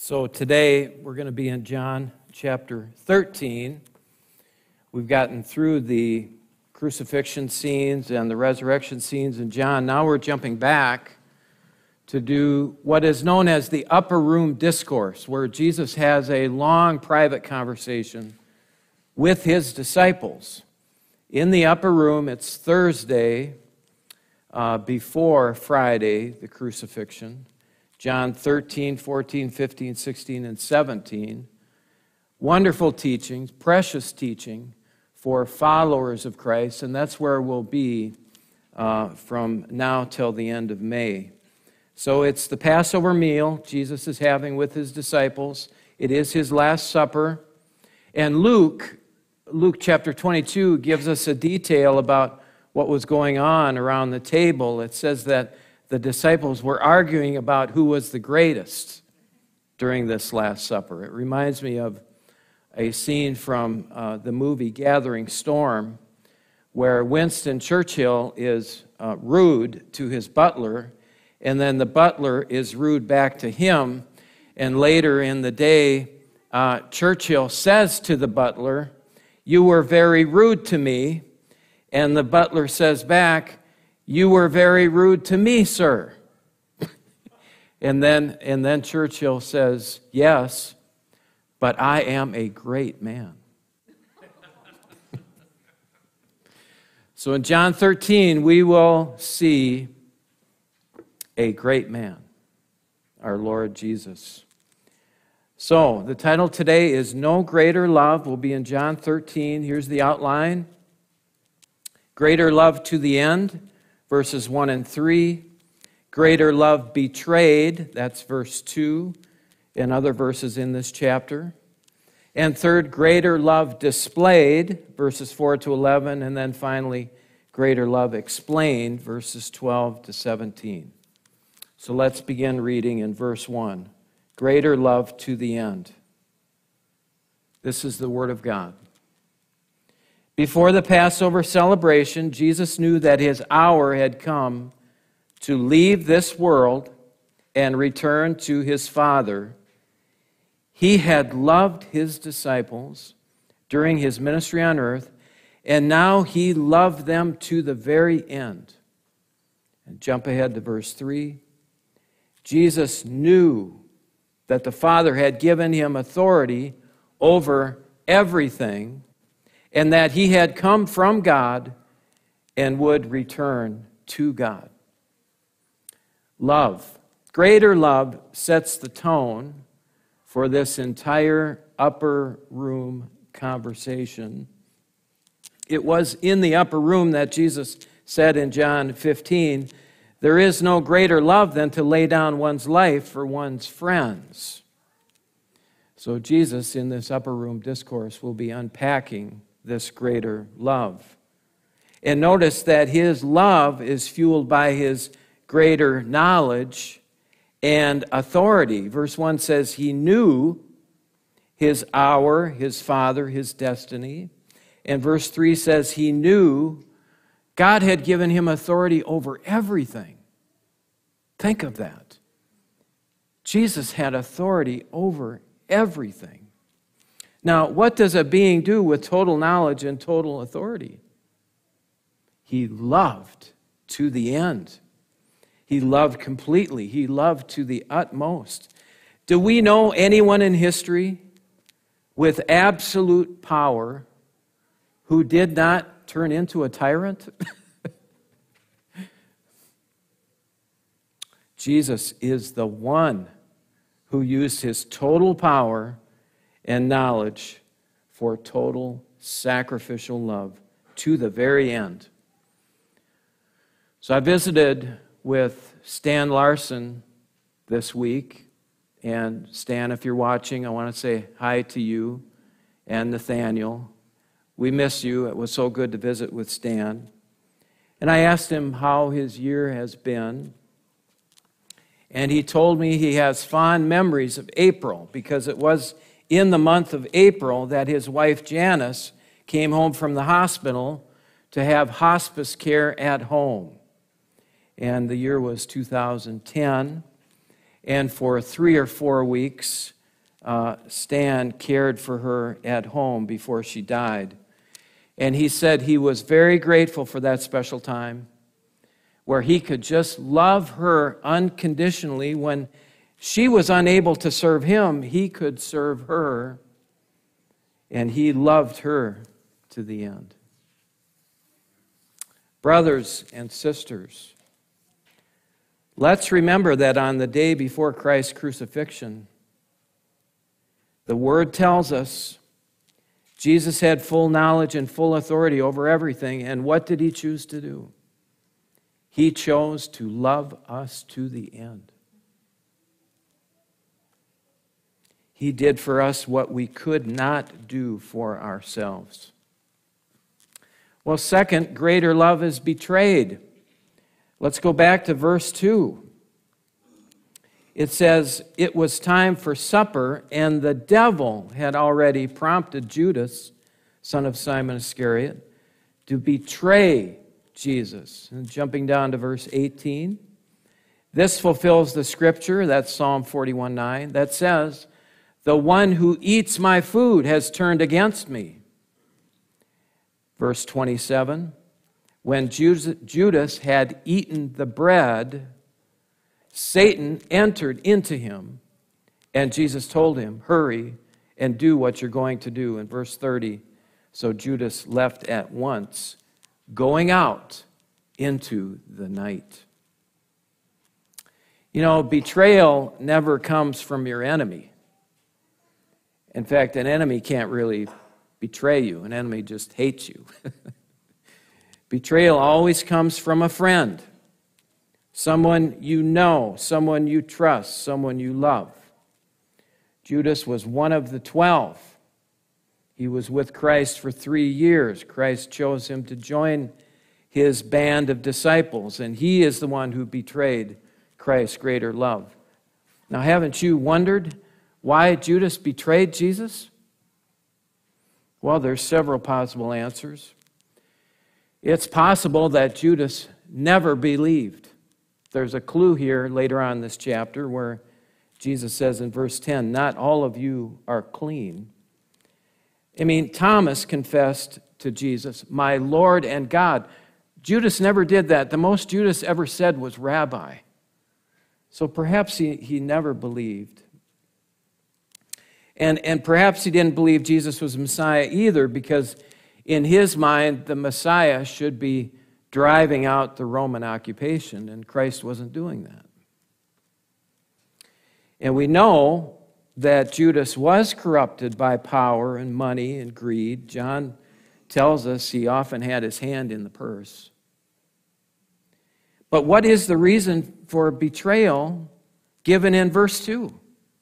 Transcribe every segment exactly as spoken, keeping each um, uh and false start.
So today we're going to be in John chapter thirteen. We've gotten through the crucifixion scenes and the resurrection scenes in John. Now we're jumping back to do what is known as the upper room discourse, where Jesus has a long private conversation with his disciples. In the upper room, it's Thursday uh, before Friday, the crucifixion. John thirteen, fourteen, fifteen, sixteen, and seventeen. Wonderful teachings, precious teaching for followers of Christ, and that's where we'll be uh, from now till the end of May. So it's the Passover meal Jesus is having with his disciples. It is his Last Supper. And Luke, Luke chapter twenty-two gives us a detail about what was going on around the table. It says that the disciples were arguing about who was the greatest during this Last Supper. It reminds me of a scene from uh, the movie Gathering Storm, where Winston Churchill is uh, rude to his butler, and then the butler is rude back to him. And later in the day, uh, Churchill says to the butler, "You were very rude to me." And the butler says back, "You were very rude to me, sir." and then and then Churchill says, "Yes, but I am a great man." So in John thirteen, we will see a great man, our Lord Jesus. So the title today is No Greater Love. We'll be in John thirteen. Here's the outline. Greater love to the end, verses one and three. Greater love betrayed, that's verse two, and other verses in this chapter. And third, greater love displayed, verses four to eleven, and then finally, greater love explained, verses twelve to seventeen. So let's begin reading in verse one. Greater love to the end. This is the word of God. Before the Passover celebration, Jesus knew that his hour had come to leave this world and return to his Father. He had loved his disciples during his ministry on earth, and now he loved them to the very end. And jump ahead to verse three. Jesus knew that the Father had given him authority over everything, and that he had come from God and would return to God. Love. Greater love sets the tone for this entire upper room conversation. It was in the upper room that Jesus said in John fifteen, "There is no greater love than to lay down one's life for one's friends." So Jesus, in this upper room discourse, will be unpacking this greater love. And notice that his love is fueled by his greater knowledge and authority. Verse one says he knew his hour, his Father, his destiny. And verse three says he knew God had given him authority over everything. Think of that. Jesus had authority over everything. Now, what does a being do with total knowledge and total authority? He loved to the end. He loved completely. He loved to the utmost. Do we know anyone in history with absolute power who did not turn into a tyrant? Jesus is the one who used his total power and knowledge for total sacrificial love to the very end. So I visited with Stan Larson this week. And Stan, if you're watching, I want to say hi to you and Nathaniel. We miss you. It was so good to visit with Stan. And I asked him how his year has been. And he told me he has fond memories of April, because it was in the month of April that his wife Janice came home from the hospital to have hospice care at home. And the year was two thousand ten. And for three or four weeks, uh, Stan cared for her at home before she died. And he said he was very grateful for that special time where he could just love her unconditionally. When she was unable to serve him, he could serve her, and he loved her to the end. Brothers and sisters, let's remember that on the day before Christ's crucifixion, the Word tells us Jesus had full knowledge and full authority over everything, and what did he choose to do? He chose to love us to the end. He did for us what we could not do for ourselves. Well, second, greater love is betrayed. Let's go back to verse two. It says, it was time for supper, and the devil had already prompted Judas, son of Simon Iscariot, to betray Jesus. And jumping down to verse eighteen, this fulfills the scripture, that's Psalm forty-one nine, that says, the one who eats my food has turned against me. Verse twenty-seven, when Judas had eaten the bread, Satan entered into him, and Jesus told him, hurry and do what you're going to do. In verse thirty, so Judas left at once, going out into the night. You know, betrayal never comes from your enemy. In fact, an enemy can't really betray you. An enemy just hates you. Betrayal always comes from a friend, someone you know, someone you trust, someone you love. Judas was one of the twelve. He was with Christ for three years. Christ chose him to join his band of disciples, and he is the one who betrayed Christ's greater love. Now, haven't you wondered why Judas betrayed Jesus? Well, there's several possible answers. It's possible that Judas never believed. There's a clue here later on in this chapter where Jesus says in verse ten, not all of you are clean. I mean, Thomas confessed to Jesus, my Lord and God. Judas never did that. The most Judas ever said was Rabbi. So perhaps he, he never believed. And, and perhaps he didn't believe Jesus was Messiah either, because in his mind, the Messiah should be driving out the Roman occupation, and Christ wasn't doing that. And we know that Judas was corrupted by power and money and greed. John tells us he often had his hand in the purse. But what is the reason for betrayal given in verse two?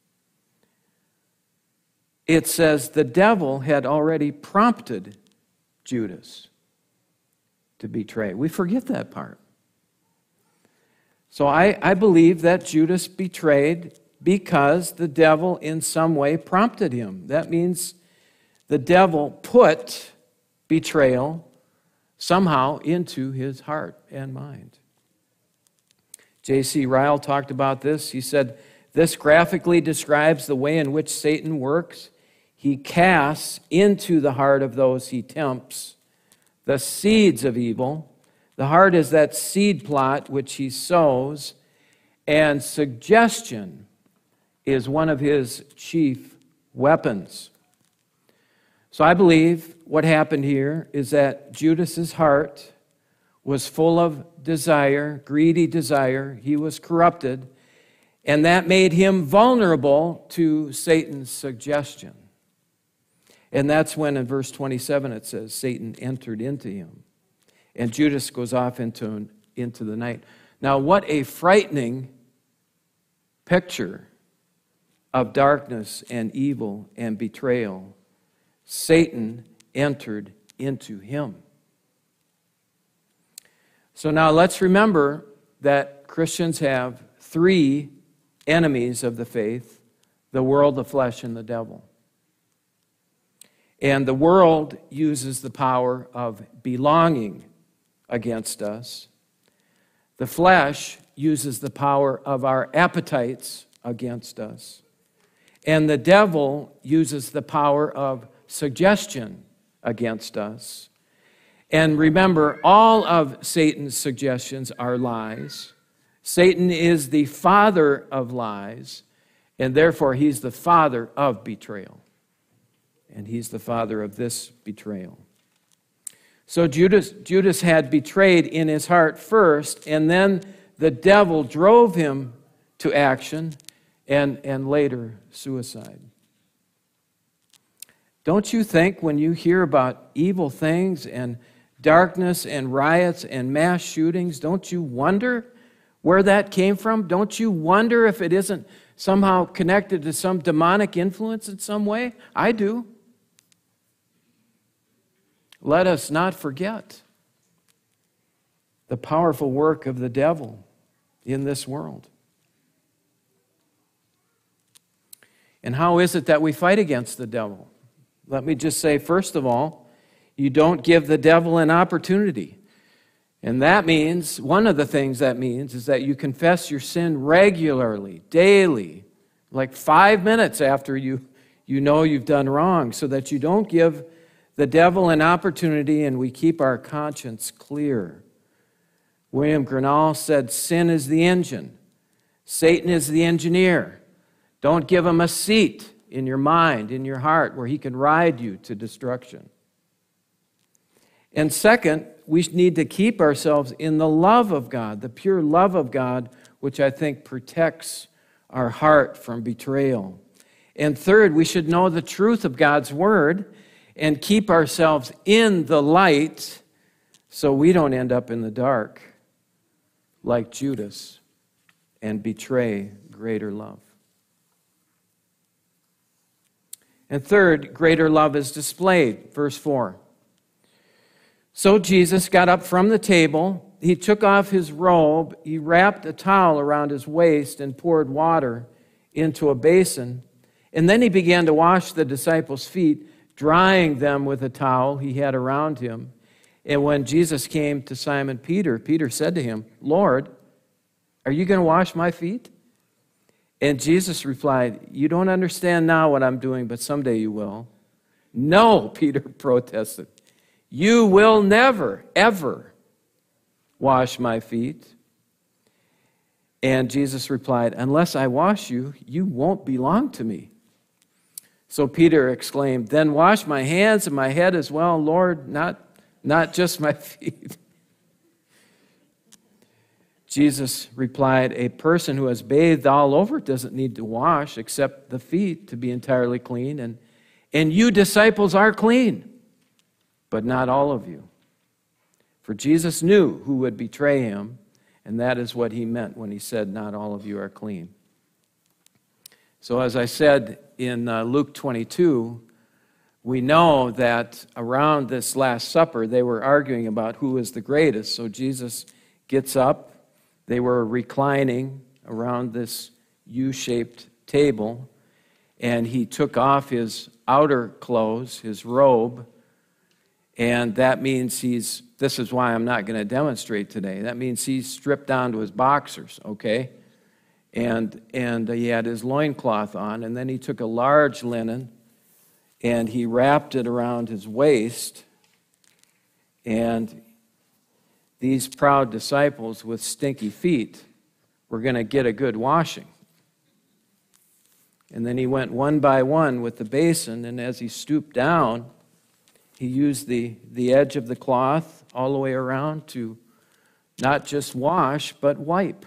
It says the devil had already prompted Judas to betray. We forget that part. So I, I believe that Judas betrayed because the devil in some way prompted him. That means the devil put betrayal somehow into his heart and mind. J C Ryle talked about this. He said, this graphically describes the way in which Satan works. He casts into the heart of those he tempts the seeds of evil. The heart is that seed plot which he sows, and suggestion is one of his chief weapons. So I believe what happened here is that Judas's heart was full of desire, greedy desire. He was corrupted, and that made him vulnerable to Satan's suggestion. And that's when in verse twenty-seven it says Satan entered into him. And Judas goes off into, into the night. Now, what a frightening picture of darkness and evil and betrayal. Satan entered into him. So now let's remember that Christians have three enemies of the faith: the world, the flesh, and the devil. And the world uses the power of belonging against us. The flesh uses the power of our appetites against us. And the devil uses the power of suggestion against us. And remember, all of Satan's suggestions are lies. Satan is the father of lies, and therefore he's the father of betrayal. And he's the father of this betrayal. So Judas, Judas had betrayed in his heart first, and then the devil drove him to action and, and later suicide. Don't you think when you hear about evil things and darkness and riots and mass shootings, don't you wonder where that came from? Don't you wonder if it isn't somehow connected to some demonic influence in some way? I do. Let us not forget the powerful work of the devil in this world. And how is it that we fight against the devil? Let me just say, first of all, you don't give the devil an opportunity. And that means, one of the things that means is that you confess your sin regularly, daily, like five minutes after you, you know you've done wrong, so that you don't give the devil an opportunity and we keep our conscience clear. William Gurnall said, sin is the engine. Satan is the engineer. Don't give him a seat in your mind, in your heart, where he can ride you to destruction. And second, we need to keep ourselves in the love of God, the pure love of God, which I think protects our heart from betrayal. And third, we should know the truth of God's word and keep ourselves in the light so we don't end up in the dark like Judas and betray greater love. And third, greater love is displayed. Verse four. So Jesus got up from the table. He took off his robe. He wrapped a towel around his waist and poured water into a basin. And then he began to wash the disciples' feet, drying them with a towel he had around him. And when Jesus came to Simon Peter, Peter said to him, Lord, are you going to wash my feet? And Jesus replied, you don't understand now what I'm doing, but someday you will. No, Peter protested. You will never, ever wash my feet. And Jesus replied, unless I wash you, you won't belong to me. So Peter exclaimed, then wash my hands and my head as well, Lord, not, not just my feet. Jesus replied, a person who has bathed all over doesn't need to wash except the feet to be entirely clean. And, and you disciples are clean, but not all of you. For Jesus knew who would betray him, and that is what he meant when he said, not all of you are clean. So as I said in uh, Luke twenty-two, we know that around this Last Supper, they were arguing about who is the greatest. So Jesus gets up. They were reclining around this U-shaped table, and he took off his outer clothes, his robe, and that means he's, this is why I'm not going to demonstrate today, that means he's stripped down to his boxers, okay? And, and he had his loincloth on, and then he took a large linen, and he wrapped it around his waist, and these proud disciples with stinky feet were going to get a good washing. And then he went one by one with the basin, and as he stooped down, he used the, the edge of the cloth all the way around to not just wash, but wipe.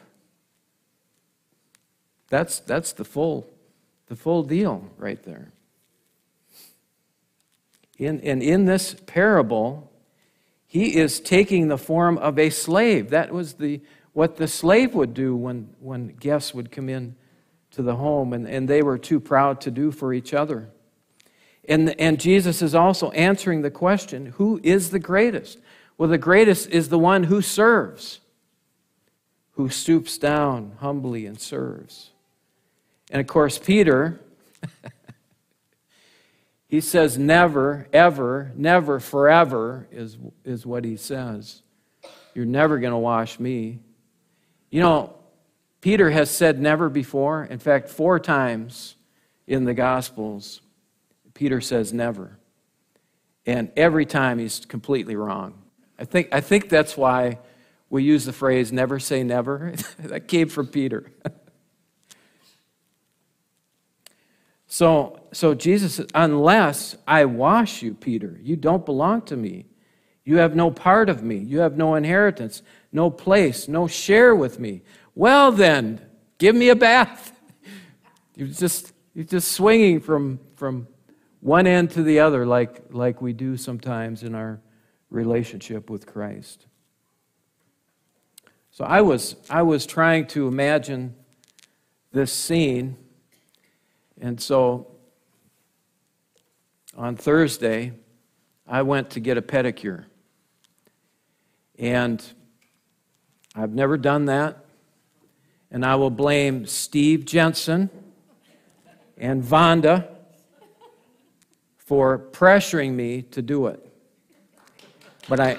That's, that's the full, the full deal right there. In, and in this parable, he is taking the form of a slave. That was the what the slave would do when, when guests would come in to the home, and, and they were too proud to do for each other. And, and Jesus is also answering the question, who is the greatest? Well, the greatest is the one who serves, who stoops down humbly and serves. And of course, Peter, he says never, ever, never, forever is, is what he says. You're never going to wash me. You know, Peter has said never before. In fact, four times in the Gospels, Peter says never. And every time he's completely wrong. I think, I think that's why we use the phrase, never say never. That came from Peter. so, so Jesus said, unless I wash you, Peter, you don't belong to me. You have no part of me. You have no inheritance, no place, no share with me. Well then, give me a bath. You're just, you're just swinging from, from one end to the other like, like we do sometimes in our relationship with Christ. So I was, I was trying to imagine this scene, and so on Thursday, I went to get a pedicure. And I've never done that, and I will blame Steve Jensen and Vonda for pressuring me to do it. But I,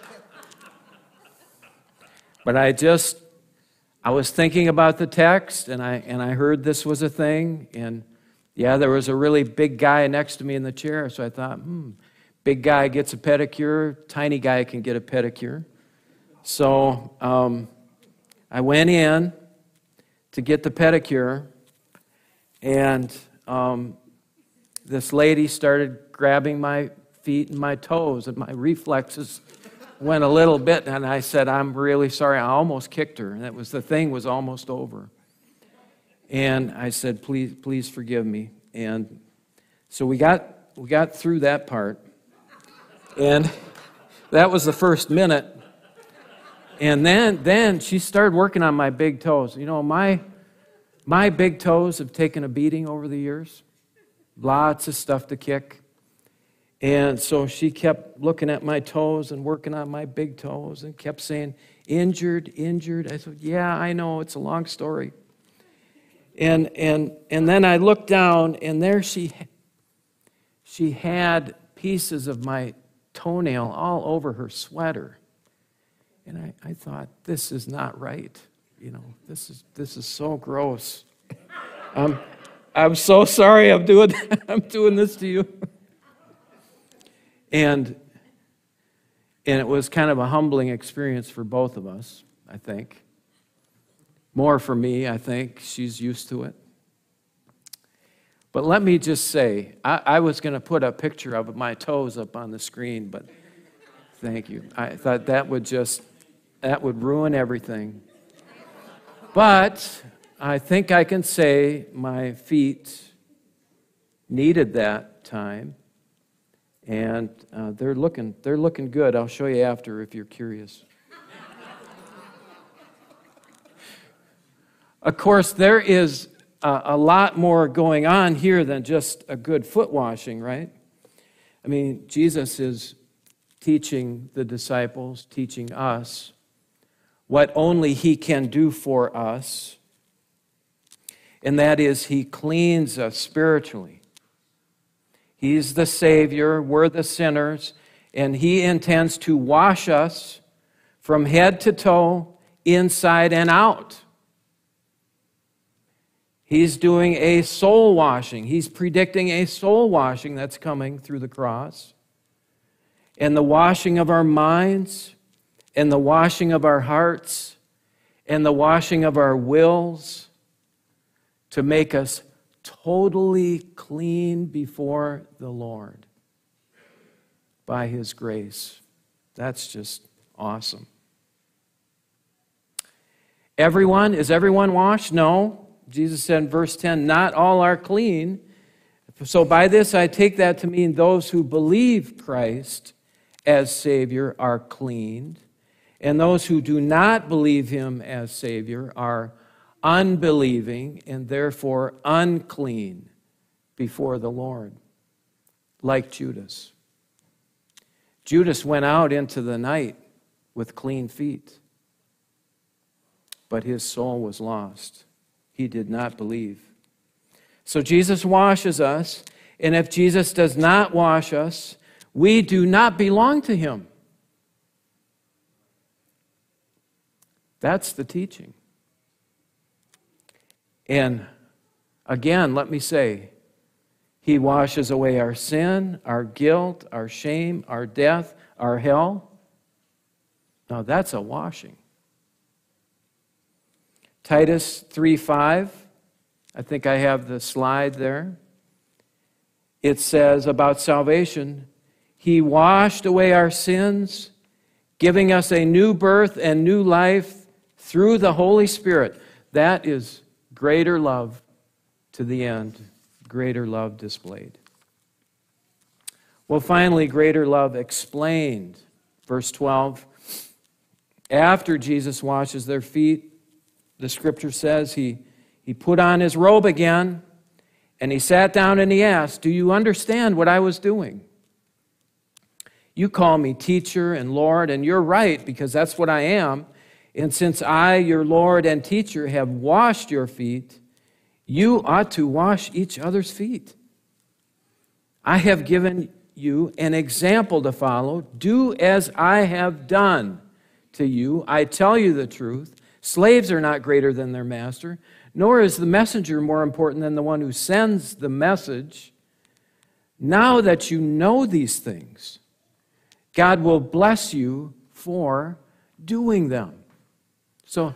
but I just, I was thinking about the text, and I and I heard this was a thing, and yeah, there was a really big guy next to me in the chair, so I thought, hmm, big guy gets a pedicure, tiny guy can get a pedicure. So um, I went in to get the pedicure, and um, this lady started grabbing my feet and my toes, and my reflexes went a little bit, and I said, I'm really sorry. I almost kicked her, and that was the thing was almost over. And I said, please, please forgive me. And so we got we got through that part, and that was the first minute. And then then she started working on my big toes. You know, my my big toes have taken a beating over the years. Lots of stuff to kick. And so she kept looking at my toes and working on my big toes and kept saying, injured, injured. I said, yeah, I know, it's a long story. And and and then I looked down, and there she she had pieces of my toenail all over her sweater. And I, I thought, this is not right. You know, this is this is so gross. Um, I'm so sorry I'm doing I'm doing this to you. And and it was kind of a humbling experience for both of us, I think. More for me, I think. She's used to it. But let me just say, I, I was going to put a picture of my toes up on the screen, but thank you. I thought that would just, that would ruin everything. But I think I can say my feet needed that time. And uh, they're looking they're looking good. I'll show you after if you're curious. Of course, there is a, a lot more going on here than just a good foot washing, right? I mean, Jesus is teaching the disciples, teaching us what only He can do for us, and that is He cleans us spiritually. He's the Savior, we're the sinners, and He intends to wash us from head to toe, inside and out. He's doing a soul washing. He's predicting a soul washing that's coming through the cross. And the washing of our minds, and the washing of our hearts, and the washing of our wills to make us totally clean before the Lord by His grace. That's just awesome. Everyone, is everyone washed? No. Jesus said in verse ten, not all are clean. So by this I take that to mean those who believe Christ as Savior are cleaned, and those who do not believe Him as Savior are unbelieving and therefore unclean before the Lord, like Judas. Judas went out into the night with clean feet, but his soul was lost. He did not believe. So Jesus washes us, and if Jesus does not wash us, we do not belong to Him. That's the teaching. And Again, let me say, He washes away our sin, our guilt, our shame, our death, our hell. Now that's a washing. Titus three five, I think I have the slide there. It says about salvation, He washed away our sins, giving us a new birth and new life through the Holy Spirit. That is greater love to the end, greater love displayed. Well, finally, greater love explained. Verse twelve, after Jesus washes their feet, the scripture says he, he put on his robe again, and he sat down and he asked, do you understand what I was doing? You call me teacher and Lord, and you're right, because that's what I am. And since I, your Lord and teacher, have washed your feet, you ought to wash each other's feet. I have given you an example to follow. Do as I have done to you. I tell you the truth. Slaves are not greater than their master, nor is the messenger more important than the one who sends the message. Now that you know these things, God will bless you for doing them. So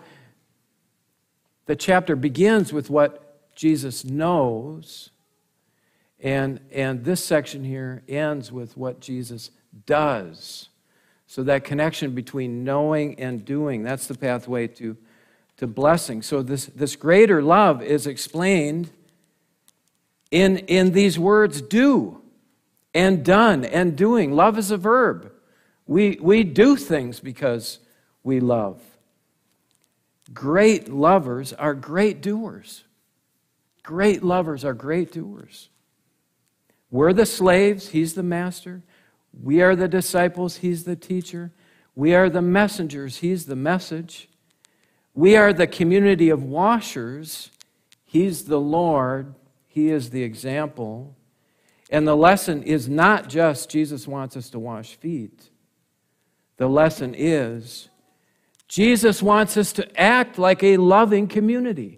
the chapter begins with what Jesus knows, and, and this section here ends with what Jesus does. So that connection between knowing and doing, that's the pathway to, to blessing. So this, this greater love is explained in, in these words, do, and done, and doing. Love is a verb. We, we do things because we love. Great lovers are great doers. Great lovers are great doers. We're the slaves, He's the master. We are the disciples, He's the teacher. We are the messengers, He's the message. We are the community of washers. He's the Lord. He is the example. And the lesson is not just Jesus wants us to wash feet. The lesson is Jesus wants us to act like a loving community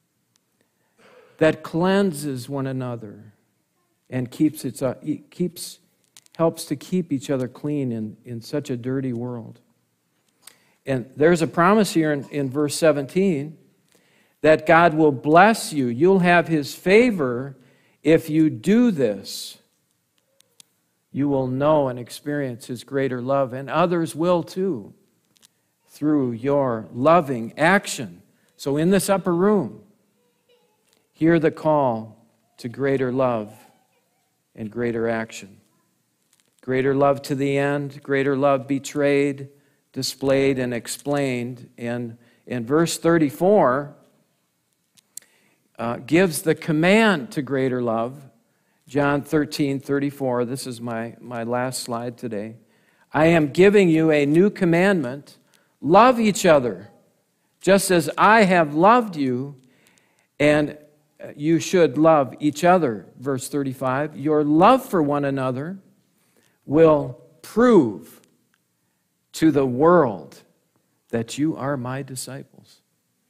that cleanses one another and keeps its, uh, keeps, helps to keep each other clean in, in such a dirty world. And there's a promise here in, in verse seventeen that God will bless you. You'll have His favor if you do this. You will know and experience His greater love, and others will too, through your loving action. So in this upper room, hear the call to greater love and greater action. Greater love to the end, greater love betrayed, displayed, and explained. And in verse thirty-four, uh, gives the command to greater love. John thirteen thirty-four, this is my, my last slide today. I am giving you a new commandment. Love each other, just as I have loved you, and you should love each other. Verse thirty-five, your love for one another will prove to the world that you are my disciples.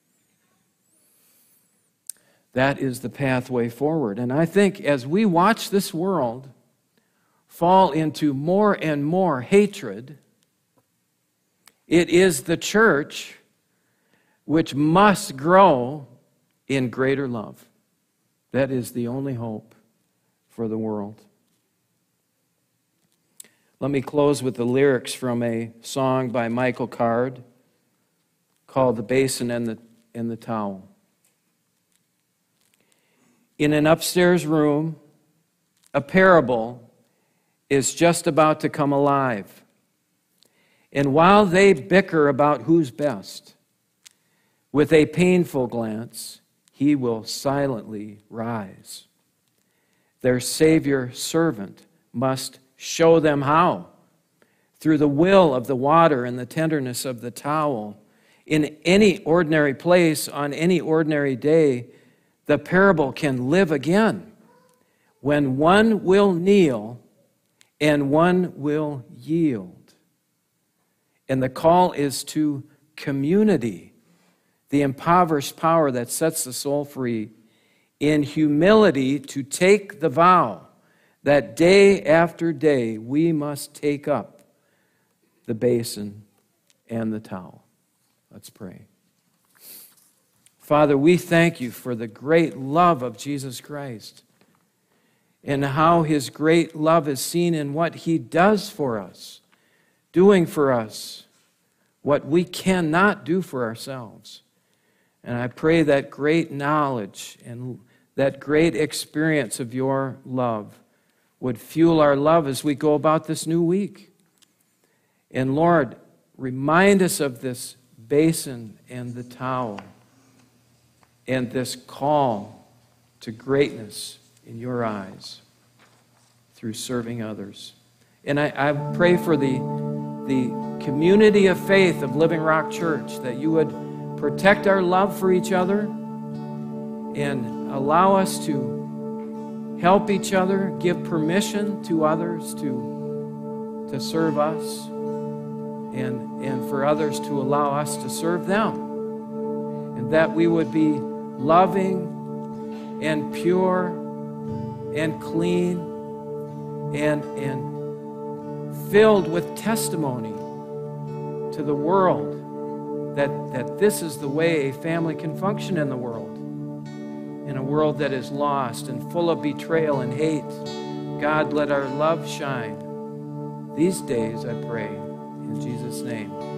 That is the pathway forward. And I think as we watch this world fall into more and more hatred, it is the church which must grow in greater love. That is the only hope for the world. Let me close with the lyrics from a song by Michael Card called The Basin and the, and the Towel. In an upstairs room, a parable is just about to come alive. And while they bicker about who's best, with a painful glance, he will silently rise. Their Savior servant must show them how, through the will of the water and the tenderness of the towel. In any ordinary place, on any ordinary day, the parable can live again when one will kneel and one will yield. And the call is to community, the impoverished power that sets the soul free in humility to take the vow that day after day we must take up the basin and the towel. Let's pray. Father, we thank you for the great love of Jesus Christ and how his great love is seen in what he does for us, doing for us what we cannot do for ourselves. And I pray that great knowledge and that great experience of your love would fuel our love as we go about this new week. And Lord, remind us of this basin and the towel and this call to greatness in your eyes through serving others. And I, I pray for the, the community of faith of Living Rock Church, that you would protect our love for each other and allow us to help each other, give permission to others to, to serve us, and, and for others to allow us to serve them. And that we would be loving and pure and clean and, and filled with testimony to the world that, that this is the way a family can function in the world. In a world that is lost and full of betrayal and hate, God, let our love shine. These days, I pray, in Jesus' name.